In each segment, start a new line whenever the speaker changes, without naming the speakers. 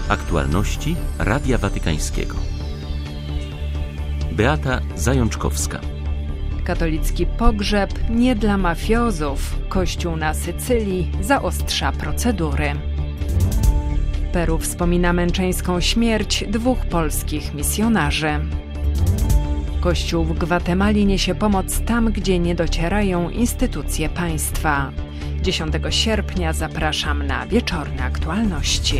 Aktualności Radia Watykańskiego. Beata Zajączkowska.
Katolicki pogrzeb nie dla mafiozów. Kościół na Sycylii zaostrza procedury. Peru wspomina męczeńską śmierć 2 polskich misjonarzy. Kościół w Gwatemali niesie pomoc tam, gdzie nie docierają instytucje państwa. 10 sierpnia zapraszam na wieczorne aktualności.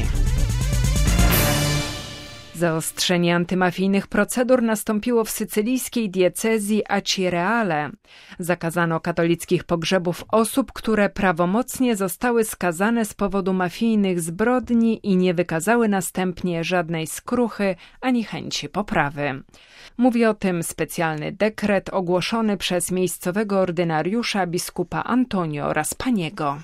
Zaostrzenie antymafijnych procedur nastąpiło w sycylijskiej diecezji Acireale. Zakazano katolickich pogrzebów osób, które prawomocnie zostały skazane z powodu mafijnych zbrodni i nie wykazały następnie żadnej skruchy ani chęci poprawy. Mówi o tym specjalny dekret ogłoszony przez miejscowego ordynariusza biskupa Antonio Raspaniego.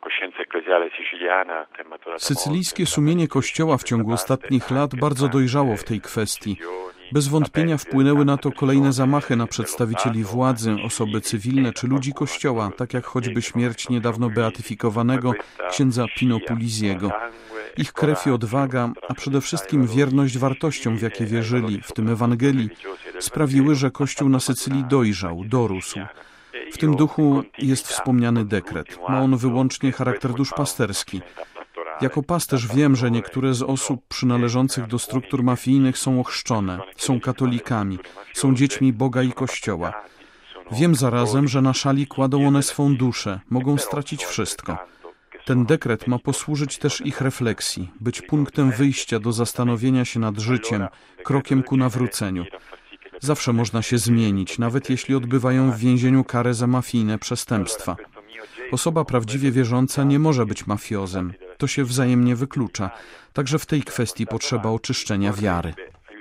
Sycylijskie sumienie Kościoła w ciągu ostatnich lat bardzo dojrzało w tej kwestii. Bez wątpienia wpłynęły na to kolejne zamachy na przedstawicieli władzy, osoby cywilne czy ludzi Kościoła, tak jak choćby śmierć niedawno beatyfikowanego księdza Pino Puglisiego. Ich krew i odwaga, a przede wszystkim wierność wartościom, w jakie wierzyli, w tym Ewangelii, sprawiły, że Kościół na Sycylii dojrzał, dorósł. W tym duchu jest wspomniany dekret. Ma on wyłącznie charakter duszpasterski. Jako pasterz wiem, że niektóre z osób przynależących do struktur mafijnych są ochrzczone, są katolikami, są dziećmi Boga i Kościoła. Wiem zarazem, że na szali kładą one swą duszę, mogą stracić wszystko. Ten dekret ma posłużyć też ich refleksji, być punktem wyjścia do zastanowienia się nad życiem, krokiem ku nawróceniu. Zawsze można się zmienić, nawet jeśli odbywają w więzieniu karę za mafijne przestępstwa. Osoba prawdziwie wierząca nie może być mafiozem. To się wzajemnie wyklucza. Także w tej kwestii potrzeba oczyszczenia wiary.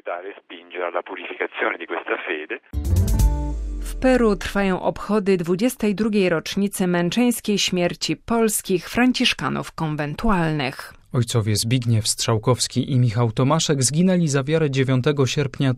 W Peru trwają obchody 22. rocznicy męczeńskiej śmierci polskich franciszkanów konwentualnych.
Ojcowie Zbigniew Strzałkowski i Michał Tomaszek zginęli za wiarę 9 sierpnia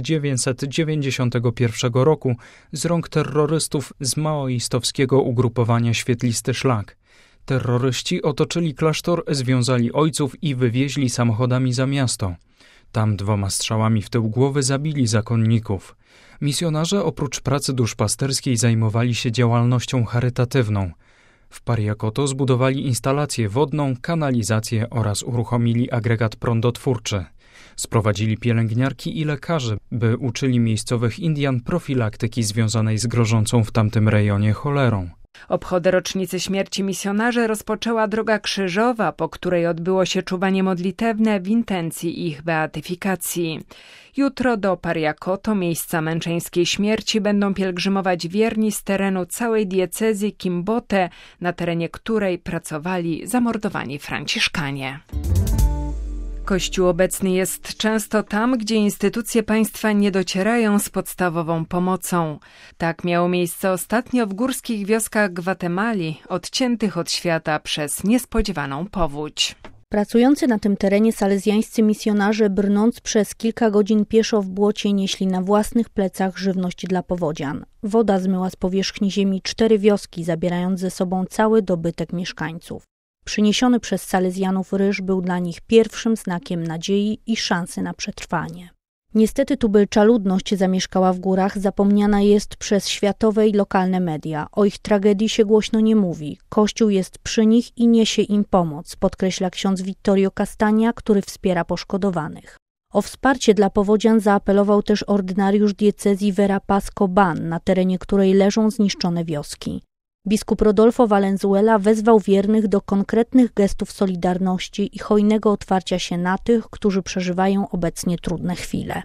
1991 roku z rąk terrorystów z maoistowskiego ugrupowania Świetlisty Szlak. Terroryści otoczyli klasztor, związali ojców i wywieźli samochodami za miasto. Tam 2 strzałami w tył głowy zabili zakonników. Misjonarze oprócz pracy duszpasterskiej zajmowali się działalnością charytatywną. W Pariacoto zbudowali instalację wodną, kanalizację oraz uruchomili agregat prądotwórczy. Sprowadzili pielęgniarki i lekarzy, by uczyli miejscowych Indian profilaktyki związanej z grożącą w tamtym rejonie cholerą.
Obchody rocznicy śmierci misjonarzy rozpoczęła Droga Krzyżowa, po której odbyło się czuwanie modlitewne w intencji ich beatyfikacji. Jutro do Pariacoto, miejsca męczeńskiej śmierci, będą pielgrzymować wierni z terenu całej diecezji Kimbote, na terenie której pracowali zamordowani franciszkanie. Kościół obecny jest często tam, gdzie instytucje państwa nie docierają z podstawową pomocą. Tak miało miejsce ostatnio w górskich wioskach Gwatemali, odciętych od świata przez niespodziewaną powódź.
Pracujący na tym terenie salezjańscy misjonarze, brnąc przez kilka godzin pieszo w błocie, nieśli na własnych plecach żywność dla powodzian. Woda zmyła z powierzchni ziemi 4 wioski, zabierając ze sobą cały dobytek mieszkańców. Przyniesiony przez salezjanów ryż był dla nich pierwszym znakiem nadziei i szansy na przetrwanie. Niestety tubylcza ludność zamieszkała w górach, zapomniana jest przez światowe i lokalne media. O ich tragedii się głośno nie mówi. Kościół jest przy nich i niesie im pomoc, podkreśla ksiądz Vittorio Castagna, który wspiera poszkodowanych. O wsparcie dla powodzian zaapelował też ordynariusz diecezji Verapaz-Coban, na terenie której leżą zniszczone wioski. Biskup Rodolfo Valenzuela wezwał wiernych do konkretnych gestów solidarności i hojnego otwarcia się na tych, którzy przeżywają obecnie trudne chwile.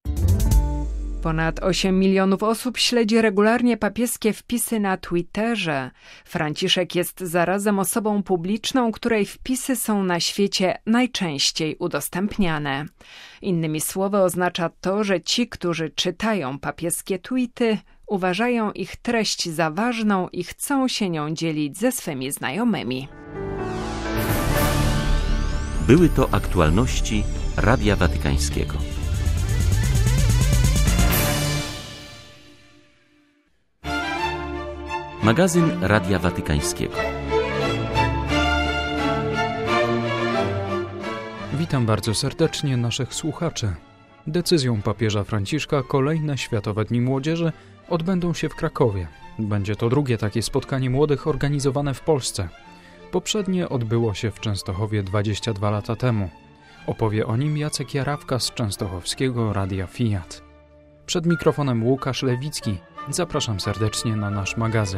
Ponad 8 milionów osób śledzi regularnie papieskie wpisy na Twitterze. Franciszek jest zarazem osobą publiczną, której wpisy są na świecie najczęściej udostępniane. Innymi słowy oznacza to, że ci, którzy czytają papieskie tweety, uważają ich treść za ważną i chcą się nią dzielić ze swymi znajomymi.
Były to aktualności Radia Watykańskiego. Magazyn Radia Watykańskiego.
Witam bardzo serdecznie naszych słuchaczy. Decyzją papieża Franciszka kolejne Światowe Dni Młodzieży odbędą się w Krakowie. Będzie to drugie takie spotkanie młodych organizowane w Polsce. Poprzednie odbyło się w Częstochowie 22 lata temu. Opowie o nim Jacek Jarawka z częstochowskiego Radia Fiat. Przed mikrofonem Łukasz Lewicki. Zapraszam serdecznie na nasz magazyn.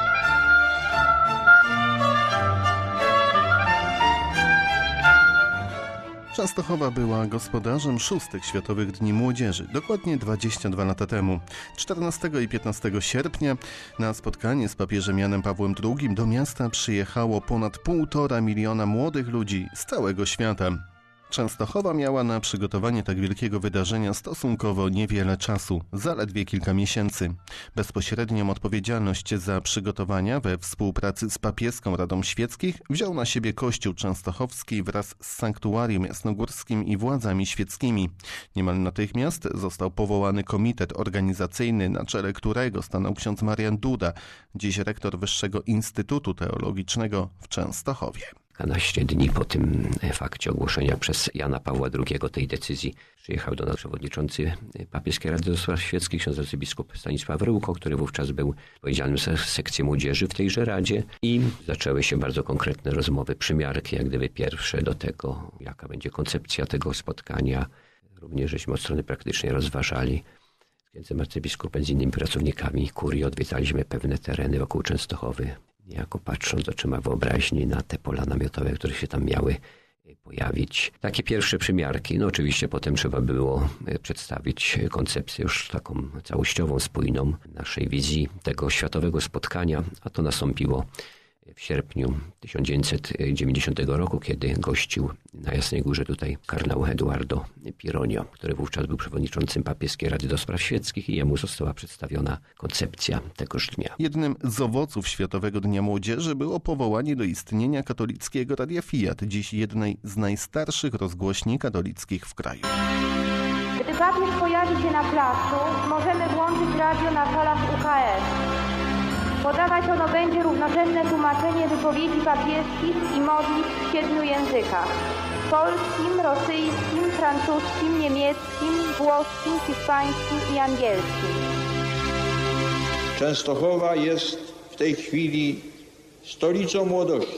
Częstochowa była gospodarzem 6. Światowych Dni Młodzieży, dokładnie 22 lata temu. 14 i 15 sierpnia na spotkanie z papieżem Janem Pawłem II do miasta przyjechało ponad 1,5 miliona młodych ludzi z całego świata. Częstochowa miała na przygotowanie tak wielkiego wydarzenia stosunkowo niewiele czasu, zaledwie kilka miesięcy. Bezpośrednią odpowiedzialność za przygotowania we współpracy z Papieską Radą Świeckich wziął na siebie Kościół Częstochowski wraz z Sanktuarium Jasnogórskim i władzami świeckimi. Niemal natychmiast został powołany komitet organizacyjny, na czele którego stanął ksiądz Marian Duda, dziś rektor Wyższego Instytutu Teologicznego w Częstochowie.
12 dni po tym fakcie ogłoszenia przez Jana Pawła II tej decyzji przyjechał do nas przewodniczący Papieskiej Rady do Spraw Świeckich, ksiądz arcybiskup Stanisław Ryłko, który wówczas był odpowiedzialnym za sekcję młodzieży w tejże Radzie, i zaczęły się bardzo konkretne rozmowy, przymiarki, jak gdyby pierwsze do tego, jaka będzie koncepcja tego spotkania. Również żeśmy od strony praktycznej rozważali z księdzem arcybiskupem, z innymi pracownikami kurii, odwiedzaliśmy pewne tereny wokół Częstochowy, niejako patrząc oczyma wyobraźni na te pola namiotowe, które się tam miały pojawić. Takie pierwsze przymiarki. No oczywiście potem trzeba było przedstawić koncepcję już taką całościową, spójną naszej wizji tego światowego spotkania, a to nastąpiło w sierpniu 1990 roku, kiedy gościł na Jasnej Górze tutaj kardynał Eduardo Pironio, który wówczas był przewodniczącym Papieskiej Rady do Spraw Świeckich, i jemu została przedstawiona koncepcja tegoż dnia.
Jednym z owoców Światowego Dnia Młodzieży było powołanie do istnienia katolickiego Radia Fiat, dziś jednej z najstarszych rozgłośni katolickich w kraju.
Gdy papież pojawi się na placu, możemy włączyć radio na falach UKF. Podawać ono będzie równorzędne tłumaczenie wypowiedzi papieskich i modlitw w 7 językach: polskim, rosyjskim, francuskim, niemieckim, włoskim, hiszpańskim i angielskim.
Częstochowa jest w tej chwili stolicą młodości.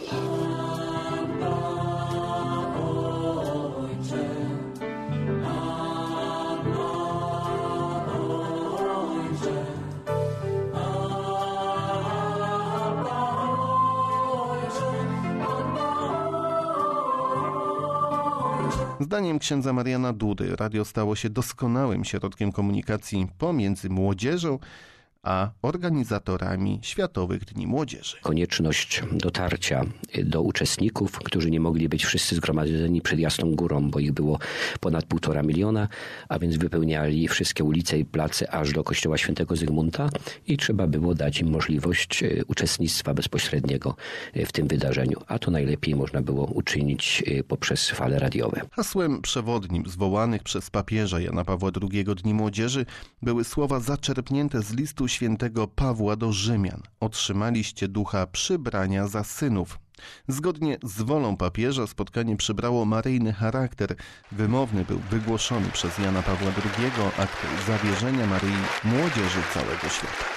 Zdaniem księdza Mariana Dudy radio stało się doskonałym środkiem komunikacji pomiędzy młodzieżą a organizatorami Światowych Dni Młodzieży.
Konieczność dotarcia do uczestników, którzy nie mogli być wszyscy zgromadzeni przed Jasną Górą, bo ich było ponad 1,5 miliona, a więc wypełniali wszystkie ulice i place aż do kościoła świętego Zygmunta, i trzeba było dać im możliwość uczestnictwa bezpośredniego w tym wydarzeniu, a to najlepiej można było uczynić poprzez fale radiowe.
Hasłem przewodnim zwołanych przez papieża Jana Pawła II Dni Młodzieży były słowa zaczerpnięte z listu świętego Pawła do Rzymian: otrzymaliście ducha przybrania za synów. Zgodnie z wolą papieża spotkanie przybrało maryjny charakter. Wymowny był wygłoszony przez Jana Pawła II akt zawierzenia Maryi młodzieży całego świata.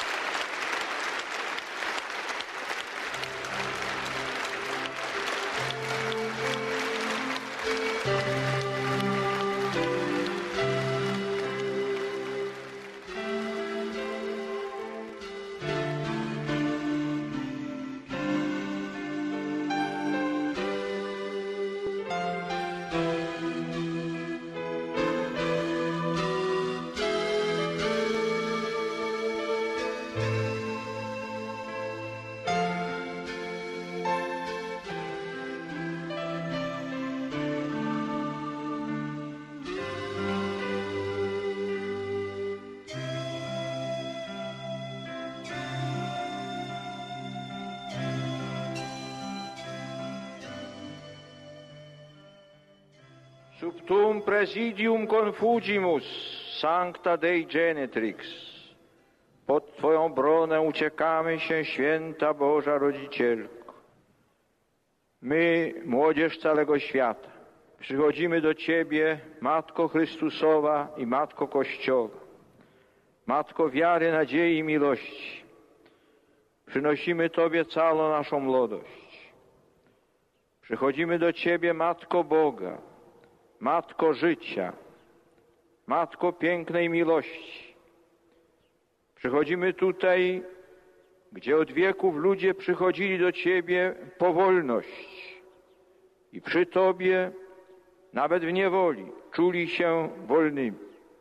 Sub tum presidium confugimus, sancta Dei Genetrix. Pod Twoją obronę uciekamy się, święta Boża Rodzicielko. My, młodzież całego świata, Przychodzimy do Ciebie, Matko Chrystusowa i Matko Kościoła, Matko wiary, nadziei i miłości. Przynosimy Tobie całą naszą młodość. Przychodzimy do Ciebie, Matko Boga, Matko życia, Matko pięknej miłości. Przychodzimy tutaj, gdzie od wieków ludzie przychodzili do Ciebie po wolność i przy Tobie, nawet w niewoli, czuli się wolnymi.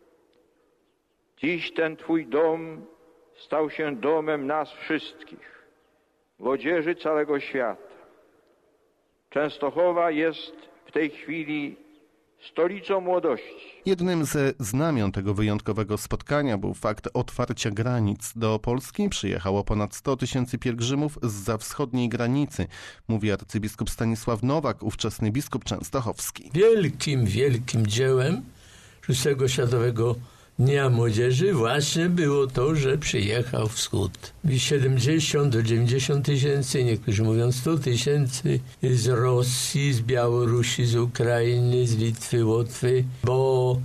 Dziś ten Twój dom stał się domem nas wszystkich, młodzieży całego świata. Częstochowa jest w tej chwili stolicą młodości.
Jednym ze znamion tego wyjątkowego spotkania był fakt otwarcia granic. Do Polski przyjechało ponad 100 tysięcy pielgrzymów zza wschodniej granicy, mówi arcybiskup Stanisław Nowak, ówczesny biskup częstochowski.
Wielkim dziełem VI Światowego Dnia Młodzieży właśnie było to, że przyjechał wschód. 70 do 90 tysięcy, niektórzy mówią 100 tysięcy z Rosji, z Białorusi, z Ukrainy, z Litwy, Łotwy, bo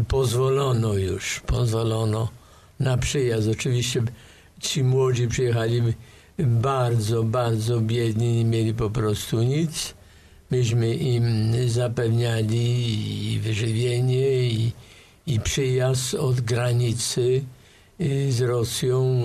pozwolono na przyjazd. Oczywiście ci młodzi przyjechali bardzo biedni, nie mieli po prostu nic. Myśmy im zapewniali i wyżywienie, i przyjazd od granicy z Rosją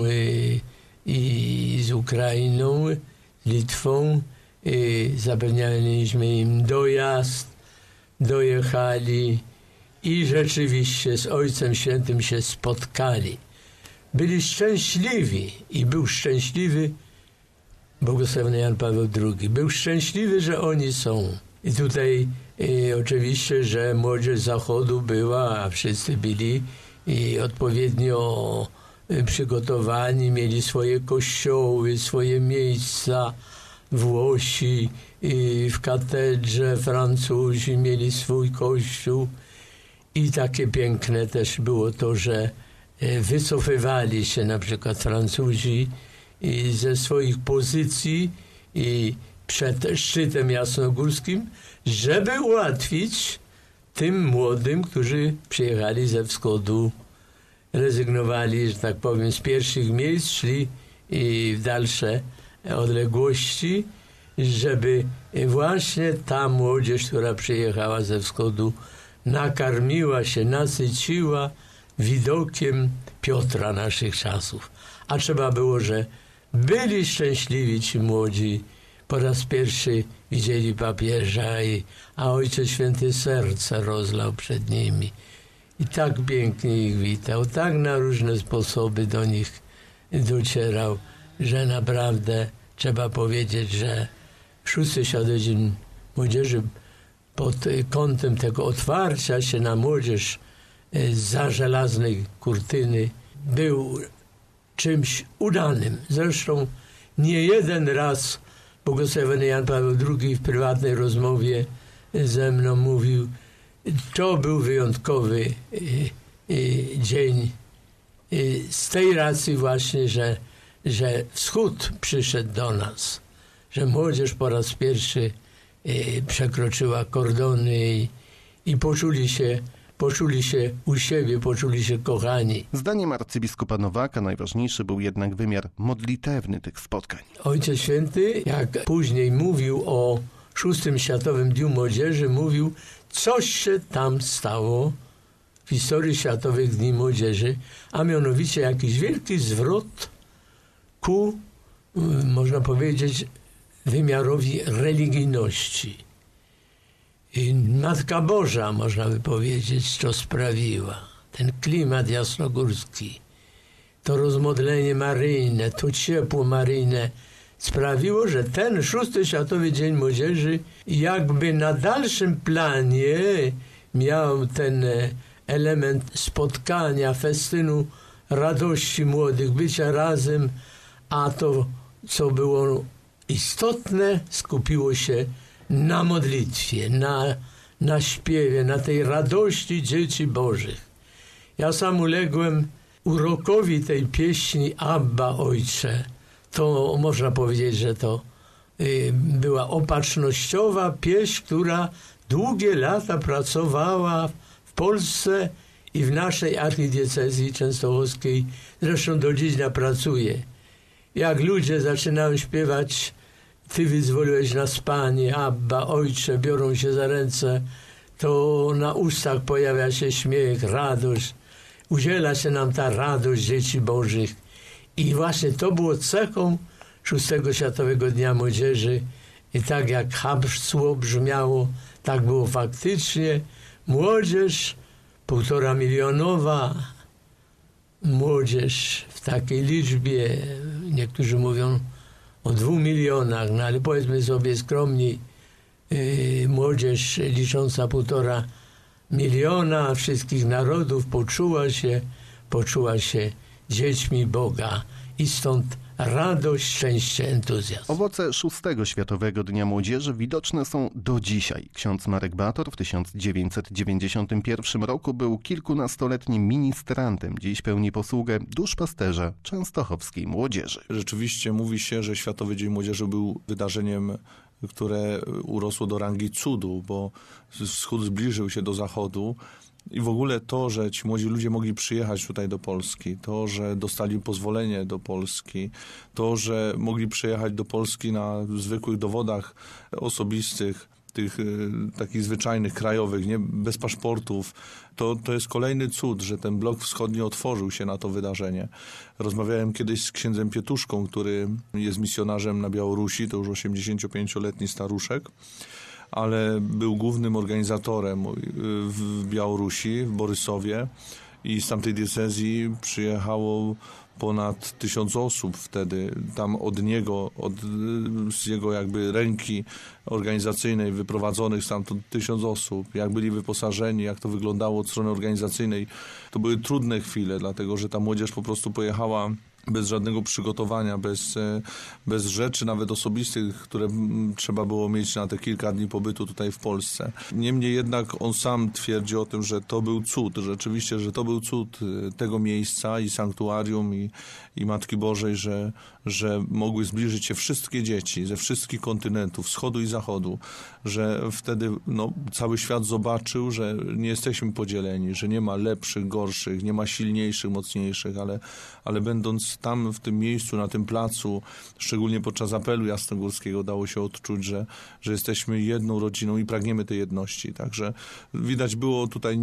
i z Ukrainą, Litwą. Zapewnialiśmy im dojazd, dojechali i rzeczywiście z Ojcem Świętym się spotkali. Byli szczęśliwi i był szczęśliwy błogosławiony Jan Paweł II. Był szczęśliwy, że oni są. I tutaj oczywiście, że młodzież Zachodu była, a wszyscy byli odpowiednio przygotowani, mieli swoje kościoły, swoje miejsca. Włosi w katedrze, Francuzi mieli swój kościół. I takie piękne też było to, że wycofywali się na przykład Francuzi ze swoich pozycji i przed szczytem jasnogórskim, żeby ułatwić tym młodym, którzy przyjechali ze wschodu, rezygnowali, że tak powiem, z pierwszych miejsc, szli w dalsze odległości, żeby właśnie ta młodzież, która przyjechała ze wschodu, nakarmiła się, nasyciła widokiem Piotra naszych czasów. A trzeba było, że byli szczęśliwi ci młodzi, po raz pierwszy widzieli papieża, a Ojciec Święty serce rozlał przed nimi. I tak pięknie ich witał, tak na różne sposoby do nich docierał, że naprawdę trzeba powiedzieć, że VI Światowy Dzień Młodzieży pod kątem tego otwarcia się na młodzież zza żelaznej kurtyny był czymś udanym. Zresztą nie jeden raz błogosławiony Jan Paweł II w prywatnej rozmowie ze mną mówił, to był wyjątkowy dzień z tej racji właśnie, że wschód przyszedł do nas, że młodzież po raz pierwszy przekroczyła kordony i poczuli się u siebie, poczuli się kochani.
Zdaniem arcybiskupa Nowaka najważniejszy był jednak wymiar modlitewny tych spotkań.
Ojciec Święty, jak później mówił o VI Światowym Dniu Młodzieży, mówił, coś się tam stało w historii Światowych Dni Młodzieży, a mianowicie jakiś wielki zwrot ku, można powiedzieć, wymiarowi religijności. I Matka Boża, można by powiedzieć, to sprawiła. Ten klimat jasnogórski, to rozmodlenie maryjne, to ciepło maryjne sprawiło, że ten VI Światowy Dzień Młodzieży jakby na dalszym planie miał ten element spotkania, festynu, radości młodych, bycia razem, a to, co było istotne, skupiło się na modlitwie, na śpiewie, na tej radości dzieci Bożych. Ja sam uległem urokowi tej pieśni Abba, Ojcze. To można powiedzieć, że to była opatrznościowa pieśń, która długie lata pracowała w Polsce i w naszej archidiecezji częstochowskiej. Zresztą do dziś pracuje. Jak ludzie zaczynają śpiewać Ty wyzwoliłeś nas, Panie, Abba, Ojcze, biorą się za ręce, to na ustach pojawia się śmiech, radość. Udziela się nam ta radość dzieci Bożych. I właśnie to było cechą 6 Światowego Dnia Młodzieży. I tak jak hasło brzmiało, tak było faktycznie. Młodzież 1,5 milionowa, młodzież w takiej liczbie, niektórzy mówią o 2 milionach, no ale powiedzmy sobie skromniej, młodzież licząca 1,5 miliona wszystkich narodów poczuła się dziećmi Boga i stąd radość, szczęście, entuzjazm.
Owoce 6 Światowego Dnia Młodzieży widoczne są do dzisiaj. Ksiądz Marek Bator w 1991 roku był kilkunastoletnim ministrantem. Dziś pełni posługę duszpasterza częstochowskiej młodzieży.
Rzeczywiście mówi się, że Światowy Dzień Młodzieży był wydarzeniem, które urosło do rangi cudu, bo wschód zbliżył się do zachodu. I w ogóle to, że ci młodzi ludzie mogli przyjechać tutaj do Polski, to, że dostali pozwolenie do Polski, to, że mogli przyjechać do Polski na zwykłych dowodach osobistych, tych takich zwyczajnych, krajowych, nie, bez paszportów, to jest kolejny cud, że ten blok wschodni otworzył się na to wydarzenie. Rozmawiałem kiedyś z księdzem Pietuszką, który jest misjonarzem na Białorusi, to już 85-letni staruszek, ale był głównym organizatorem w Białorusi, w Borysowie i z tamtej diecezji przyjechało ponad 1000 osób wtedy. Tam od niego, z jego jakby ręki organizacyjnej wyprowadzonych stamtąd 1000 osób. Jak byli wyposażeni, jak to wyglądało od strony organizacyjnej. To były trudne chwile, dlatego że ta młodzież po prostu pojechała bez żadnego przygotowania, bez rzeczy nawet osobistych, które trzeba było mieć na te kilka dni pobytu tutaj w Polsce. Niemniej jednak on sam twierdzi o tym, że to był cud, rzeczywiście, że to był cud tego miejsca i sanktuarium i Matki Bożej, że mogły zbliżyć się wszystkie dzieci ze wszystkich kontynentów, wschodu i zachodu, że wtedy cały świat zobaczył, że nie jesteśmy podzieleni, że nie ma lepszych, gorszych, nie ma silniejszych, mocniejszych, ale będąc tam w tym miejscu, na tym placu, szczególnie podczas apelu jasnogórskiego dało się odczuć, że jesteśmy jedną rodziną i pragniemy tej jedności. Także widać było tutaj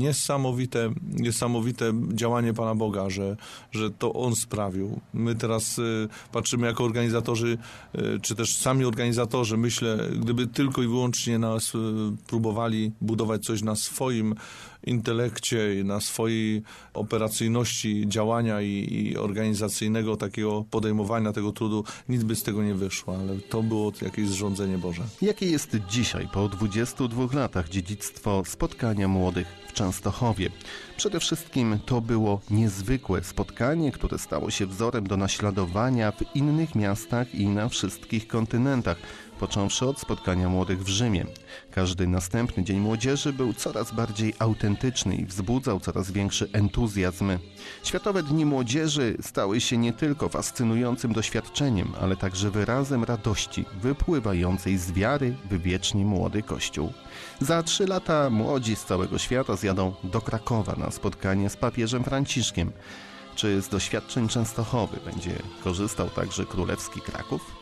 niesamowite działanie Pana Boga, że to On sprawił. My teraz patrzymy jako organizatorzy, czy też sami organizatorzy, myślę, gdyby tylko i wyłącznie nas próbowali budować coś na swoim intelekcie i na swojej operacyjności działania i organizacyjnego takiego podejmowania tego trudu, nic by z tego nie wyszło, ale to było jakieś zrządzenie Boże.
Jakie jest dzisiaj, po 22 latach, dziedzictwo spotkania młodych w Częstochowie? Przede wszystkim to było niezwykłe spotkanie, które stało się wzorem do naśladowania w innych miastach i na wszystkich kontynentach, począwszy od spotkania młodych w Rzymie. Każdy następny Dzień Młodzieży był coraz bardziej autentyczny i wzbudzał coraz większy entuzjazm. Światowe Dni Młodzieży stały się nie tylko fascynującym doświadczeniem, ale także wyrazem radości wypływającej z wiary w wiecznie młody Kościół. Za 3 lata młodzi z całego świata zjadą do Krakowa na spotkanie z papieżem Franciszkiem. Czy z doświadczeń Częstochowy będzie korzystał także królewski Kraków?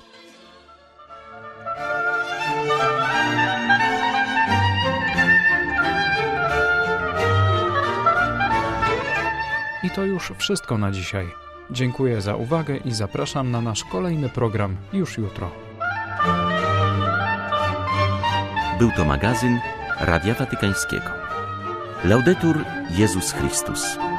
I to już wszystko na dzisiaj. Dziękuję za uwagę i zapraszam na nasz kolejny program już jutro.
Był to magazyn Radia Watykańskiego. Laudetur Jezus Chrystus.